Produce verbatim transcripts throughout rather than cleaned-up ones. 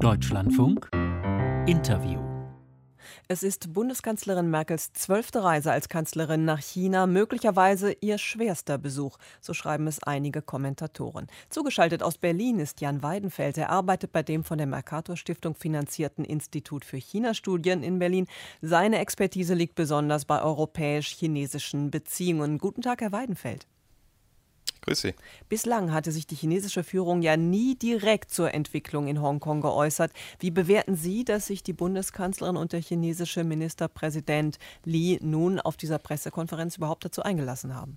Deutschlandfunk Interview. Es ist Bundeskanzlerin Merkels zwölfte Reise als Kanzlerin nach China, möglicherweise ihr schwerster Besuch, so schreiben es einige Kommentatoren. Zugeschaltet aus Berlin ist Jan Weidenfeld. Er arbeitet bei dem von der Mercator-Stiftung finanzierten Institut für China-Studien in Berlin. Seine Expertise liegt besonders bei europäisch-chinesischen Beziehungen. Guten Tag, Herr Weidenfeld. Grüß Sie. Bislang hatte sich die chinesische Führung ja nie direkt zur Entwicklung in Hongkong geäußert. Wie bewerten Sie, dass sich die Bundeskanzlerin und der chinesische Ministerpräsident Li nun auf dieser Pressekonferenz überhaupt dazu eingelassen haben?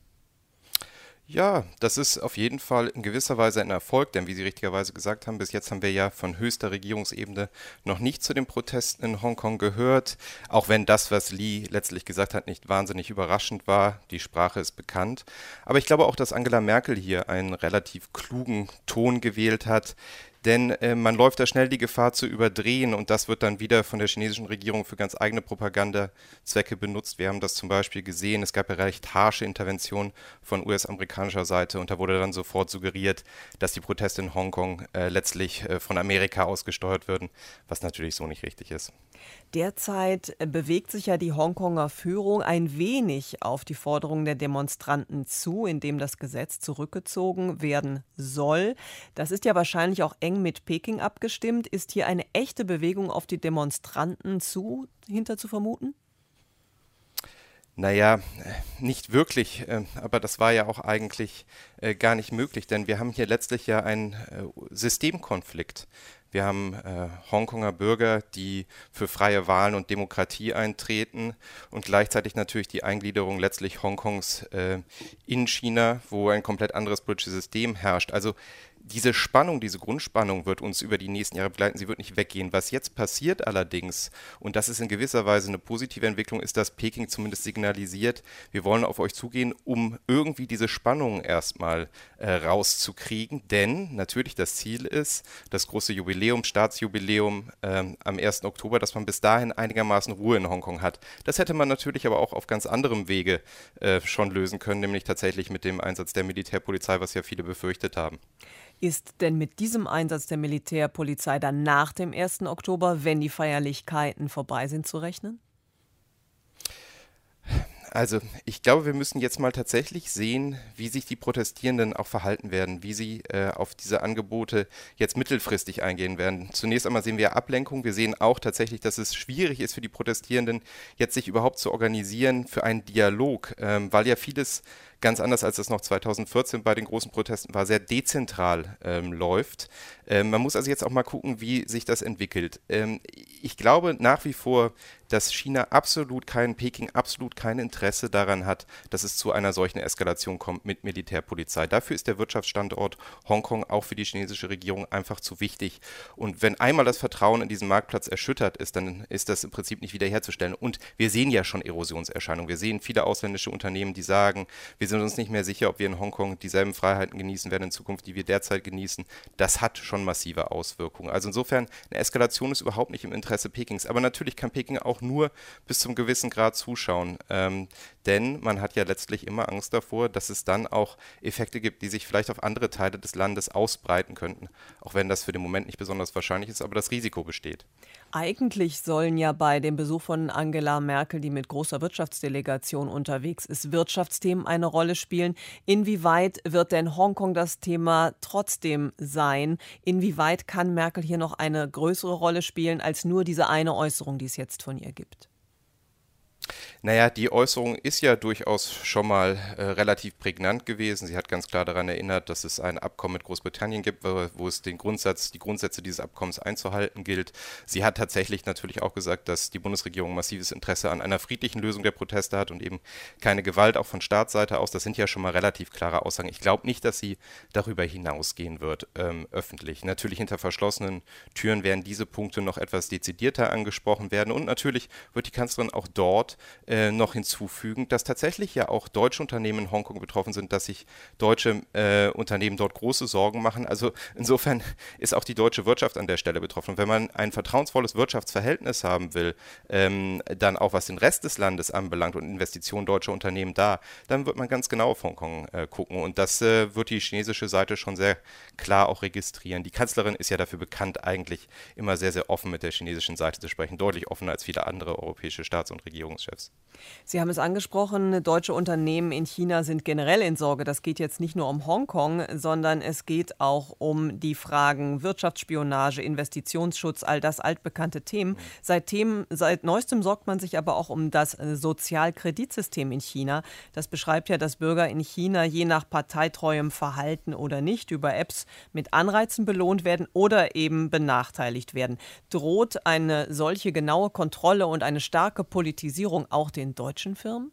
Ja, das ist auf jeden Fall in gewisser Weise ein Erfolg, denn wie Sie richtigerweise gesagt haben, bis jetzt haben wir ja von höchster Regierungsebene noch nicht zu den Protesten in Hongkong gehört, auch wenn das, was Li letztlich gesagt hat, nicht wahnsinnig überraschend war. Die Sprache ist bekannt. Aber ich glaube auch, dass Angela Merkel hier einen relativ klugen Ton gewählt hat. Denn äh, man läuft da schnell die Gefahr zu überdrehen und das wird dann wieder von der chinesischen Regierung für ganz eigene Propagandazwecke benutzt. Wir haben das zum Beispiel gesehen, es gab ja recht harsche Interventionen von U S-amerikanischer Seite und da wurde dann sofort suggeriert, dass die Proteste in Hongkong äh, letztlich äh, von Amerika aus gesteuert würden, was natürlich so nicht richtig ist. Derzeit bewegt sich ja die Hongkonger Führung ein wenig auf die Forderungen der Demonstranten zu, indem das Gesetz zurückgezogen werden soll. Das ist ja wahrscheinlich auch eng mit Peking abgestimmt. Ist hier eine echte Bewegung auf die Demonstranten zu, hinter zu vermuten? Naja, nicht wirklich, aber das war ja auch eigentlich gar nicht möglich, denn wir haben hier letztlich ja einen Systemkonflikt. Wir haben äh, Hongkonger Bürger, die für freie Wahlen und Demokratie eintreten und gleichzeitig natürlich die Eingliederung letztlich Hongkongs äh, in China, wo ein komplett anderes politisches System herrscht. Also diese Spannung, diese Grundspannung wird uns über die nächsten Jahre begleiten, sie wird nicht weggehen. Was jetzt passiert allerdings, und das ist in gewisser Weise eine positive Entwicklung, ist, dass Peking zumindest signalisiert, wir wollen auf euch zugehen, um irgendwie diese Spannung erstmal äh, rauszukriegen. Denn natürlich das Ziel ist, das große Jubiläum, Staatsjubiläum ähm, am ersten Oktober, dass man bis dahin einigermaßen Ruhe in Hongkong hat. Das hätte man natürlich aber auch auf ganz anderem Wege äh, schon lösen können, nämlich tatsächlich mit dem Einsatz der Militärpolizei, was ja viele befürchtet haben. Ist denn mit diesem Einsatz der Militärpolizei dann nach dem ersten Oktober, wenn die Feierlichkeiten vorbei sind, zu rechnen? Also ich glaube, wir müssen jetzt mal tatsächlich sehen, wie sich die Protestierenden auch verhalten werden, wie sie äh, auf diese Angebote jetzt mittelfristig eingehen werden. Zunächst einmal sehen wir Ablenkung. Wir sehen auch tatsächlich, dass es schwierig ist für die Protestierenden, jetzt sich überhaupt zu organisieren für einen Dialog, ähm, weil ja vieles ganz anders als das noch zweitausendvierzehn bei den großen Protesten war, sehr dezentral ähm, läuft. Ähm, man muss also jetzt auch mal gucken, wie sich das entwickelt. Ähm, ich glaube nach wie vor, dass China absolut kein, Peking absolut kein Interesse daran hat, dass es zu einer solchen Eskalation kommt mit Militärpolizei. Dafür ist der Wirtschaftsstandort Hongkong auch für die chinesische Regierung einfach zu wichtig. Und wenn einmal das Vertrauen in diesen Marktplatz erschüttert ist, dann ist das im Prinzip nicht wiederherzustellen. Und wir sehen ja schon Erosionserscheinungen. Wir sehen viele ausländische Unternehmen, die sagen, wir sind uns nicht mehr sicher, ob wir in Hongkong dieselben Freiheiten genießen werden in Zukunft, die wir derzeit genießen. Das hat schon massive Auswirkungen. Also insofern, eine Eskalation ist überhaupt nicht im Interesse Pekings. Aber natürlich kann Peking auch nur bis zum gewissen Grad zuschauen. Ähm, denn man hat ja letztlich immer Angst davor, dass es dann auch Effekte gibt, die sich vielleicht auf andere Teile des Landes ausbreiten könnten. Auch wenn das für den Moment nicht besonders wahrscheinlich ist, aber das Risiko besteht. Eigentlich sollen ja bei dem Besuch von Angela Merkel, die mit großer Wirtschaftsdelegation unterwegs ist, Wirtschaftsthemen eine Rolle spielen. Inwieweit wird denn Hongkong das Thema trotzdem sein? Inwieweit kann Merkel hier noch eine größere Rolle spielen als nur diese eine Äußerung, die es jetzt von ihr gibt? Naja, die Äußerung ist ja durchaus schon mal äh, relativ prägnant gewesen. Sie hat ganz klar daran erinnert, dass es ein Abkommen mit Großbritannien gibt, wo, wo es den Grundsatz, die Grundsätze dieses Abkommens einzuhalten gilt. Sie hat tatsächlich natürlich auch gesagt, dass die Bundesregierung massives Interesse an einer friedlichen Lösung der Proteste hat und eben keine Gewalt, auch von Staatsseite aus. Das sind ja schon mal relativ klare Aussagen. Ich glaube nicht, dass sie darüber hinausgehen wird, ähm, öffentlich. Natürlich hinter verschlossenen Türen werden diese Punkte noch etwas dezidierter angesprochen werden und natürlich wird die Kanzlerin auch dort äh, noch hinzufügen, dass tatsächlich ja auch deutsche Unternehmen in Hongkong betroffen sind, dass sich deutsche äh, Unternehmen dort große Sorgen machen. Also insofern ist auch die deutsche Wirtschaft an der Stelle betroffen. Und wenn man ein vertrauensvolles Wirtschaftsverhältnis haben will, ähm, dann auch was den Rest des Landes anbelangt und Investitionen deutscher Unternehmen da, dann wird man ganz genau auf Hongkong äh, gucken. Und das äh, wird die chinesische Seite schon sehr klar auch registrieren. Die Kanzlerin ist ja dafür bekannt, eigentlich immer sehr, sehr offen mit der chinesischen Seite zu sprechen, deutlich offener als viele andere europäische Staats- und Regierungschefs. Sie haben es angesprochen, deutsche Unternehmen in China sind generell in Sorge. Das geht jetzt nicht nur um Hongkong, sondern es geht auch um die Fragen Wirtschaftsspionage, Investitionsschutz, all das altbekannte Themen. Seit, Themen, seit neuestem sorgt man sich aber auch um das Sozialkreditsystem in China. Das beschreibt ja, dass Bürger in China je nach parteitreuem Verhalten oder nicht über Apps mit Anreizen belohnt werden oder eben benachteiligt werden. Droht eine solche genaue Kontrolle und eine starke Politisierung auch den deutschen Firmen?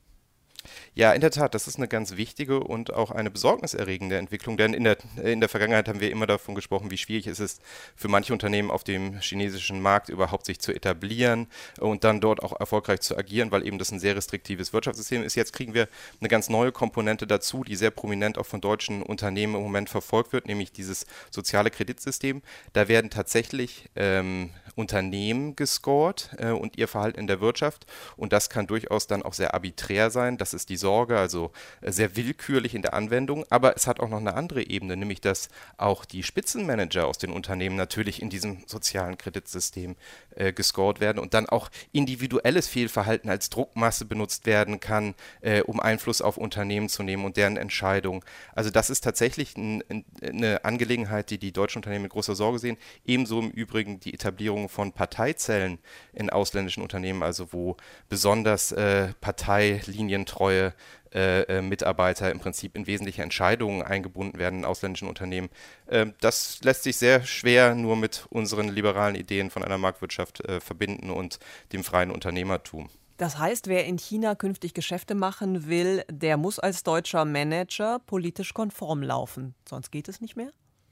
Ja, in der Tat, das ist eine ganz wichtige und auch eine besorgniserregende Entwicklung, denn in der, in der Vergangenheit haben wir immer davon gesprochen, wie schwierig es ist, für manche Unternehmen auf dem chinesischen Markt überhaupt sich zu etablieren und dann dort auch erfolgreich zu agieren, weil eben das ein sehr restriktives Wirtschaftssystem ist. Jetzt kriegen wir eine ganz neue Komponente dazu, die sehr prominent auch von deutschen Unternehmen im Moment verfolgt wird, nämlich dieses soziale Kreditsystem. Da werden tatsächlich ähm, Unternehmen gescored äh, und ihr Verhalten in der Wirtschaft, und das kann durchaus dann auch sehr arbiträr sein. Das ist die Sorge, also sehr willkürlich in der Anwendung, aber es hat auch noch eine andere Ebene, nämlich dass auch die Spitzenmanager aus den Unternehmen natürlich in diesem sozialen Kreditsystem äh, gescored werden und dann auch individuelles Fehlverhalten als Druckmasse benutzt werden kann, äh, um Einfluss auf Unternehmen zu nehmen und deren Entscheidungen. Also das ist tatsächlich ein, eine Angelegenheit, die die deutschen Unternehmen mit großer Sorge sehen. Ebenso im Übrigen die Etablierung von Parteizellen in ausländischen Unternehmen, also wo besonders äh, parteilinientreue Äh, Mitarbeiter im Prinzip in wesentliche Entscheidungen eingebunden werden in ausländischen Unternehmen. Äh, das lässt sich sehr schwer nur mit unseren liberalen Ideen von einer Marktwirtschaft äh, verbinden und dem freien Unternehmertum. Das heißt, wer in China künftig Geschäfte machen will, der muss als deutscher Manager politisch konform laufen. Sonst geht es nicht mehr?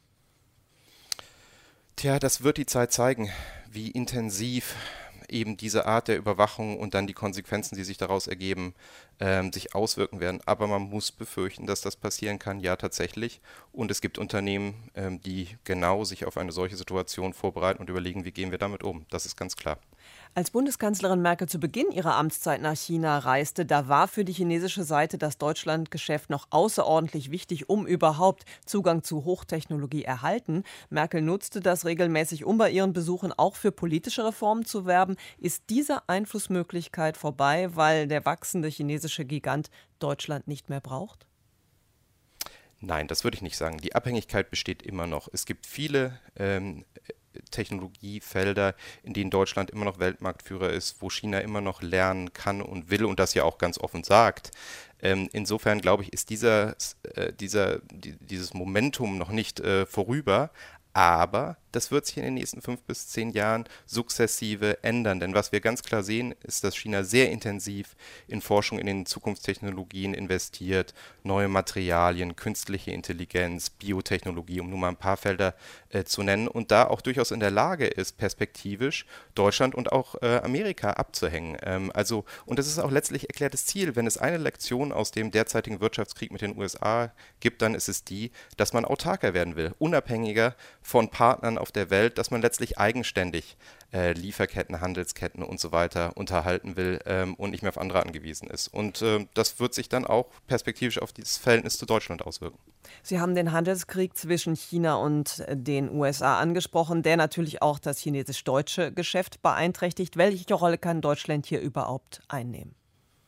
Tja, das wird die Zeit zeigen, wie intensiv eben diese Art der Überwachung und dann die Konsequenzen, die sich daraus ergeben, ähm, sich auswirken werden. Aber man muss befürchten, dass das passieren kann, ja tatsächlich. Und es gibt Unternehmen, ähm, die genau sich auf eine solche Situation vorbereiten und überlegen, wie gehen wir damit um. Das ist ganz klar. Als Bundeskanzlerin Merkel zu Beginn ihrer Amtszeit nach China reiste, da war für die chinesische Seite das Deutschlandgeschäft noch außerordentlich wichtig, um überhaupt Zugang zu Hochtechnologie erhalten. Merkel nutzte das regelmäßig, um bei ihren Besuchen auch für politische Reformen zu werben. Ist diese Einflussmöglichkeit vorbei, weil der wachsende chinesische Gigant Deutschland nicht mehr braucht? Nein, das würde ich nicht sagen. Die Abhängigkeit besteht immer noch. Es gibt viele ähm, Technologiefelder, in denen Deutschland immer noch Weltmarktführer ist, wo China immer noch lernen kann und will und das ja auch ganz offen sagt. Ähm, insofern glaube ich, ist dieser, äh, dieser, die, dieses Momentum noch nicht äh, vorüber, aber das wird sich in den nächsten fünf bis zehn Jahren sukzessive ändern. Denn was wir ganz klar sehen, ist, dass China sehr intensiv in Forschung in den Zukunftstechnologien investiert, neue Materialien, künstliche Intelligenz, Biotechnologie, um nur mal ein paar Felder äh, zu nennen, und da auch durchaus in der Lage ist, perspektivisch Deutschland und auch äh, Amerika abzuhängen. Ähm, also, und das ist auch letztlich erklärtes Ziel. Wenn es eine Lektion aus dem derzeitigen Wirtschaftskrieg mit den U S A gibt, dann ist es die, dass man autarker werden will, unabhängiger von Partnern auf der Welt, dass man letztlich eigenständig äh, Lieferketten, Handelsketten und so weiter unterhalten will ähm, und nicht mehr auf andere angewiesen ist. Und äh, das wird sich dann auch perspektivisch auf dieses Verhältnis zu Deutschland auswirken. Sie haben den Handelskrieg zwischen China und den U S A angesprochen, der natürlich auch das chinesisch-deutsche Geschäft beeinträchtigt. Welche Rolle kann Deutschland hier überhaupt einnehmen?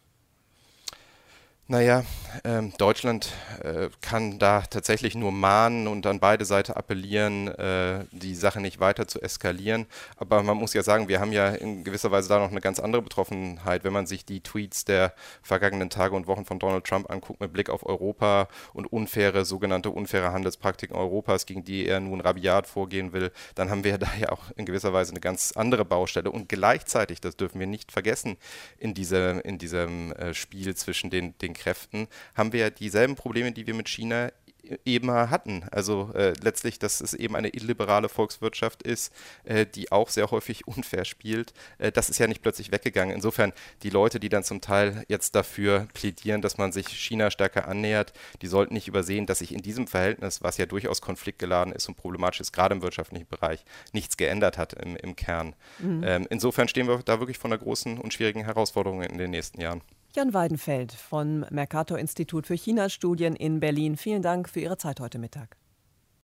Naja, ähm, Deutschland äh, kann da tatsächlich nur mahnen und an beide Seiten appellieren, äh, die Sache nicht weiter zu eskalieren. Aber man muss ja sagen, wir haben ja in gewisser Weise da noch eine ganz andere Betroffenheit, wenn man sich die Tweets der vergangenen Tage und Wochen von Donald Trump anguckt mit Blick auf Europa und unfaire, sogenannte unfaire Handelspraktiken Europas, gegen die er nun rabiat vorgehen will, dann haben wir da ja auch in gewisser Weise eine ganz andere Baustelle. Und gleichzeitig, das dürfen wir nicht vergessen, in, diese, in diesem äh, Spiel zwischen den, den Kräften, haben wir dieselben Probleme, die wir mit China eben hatten. Also äh, letztlich, dass es eben eine illiberale Volkswirtschaft ist, äh, die auch sehr häufig unfair spielt. Äh, das ist ja nicht plötzlich weggegangen. Insofern, die Leute, die dann zum Teil jetzt dafür plädieren, dass man sich China stärker annähert, die sollten nicht übersehen, dass sich in diesem Verhältnis, was ja durchaus konfliktgeladen ist und problematisch ist, gerade im wirtschaftlichen Bereich, nichts geändert hat im, im Kern. Mhm. Ähm, insofern stehen wir da wirklich vor einer großen und schwierigen Herausforderung in den nächsten Jahren. Jan Weidenfeld vom Mercator-Institut für China-Studien in Berlin. Vielen Dank für Ihre Zeit heute Mittag.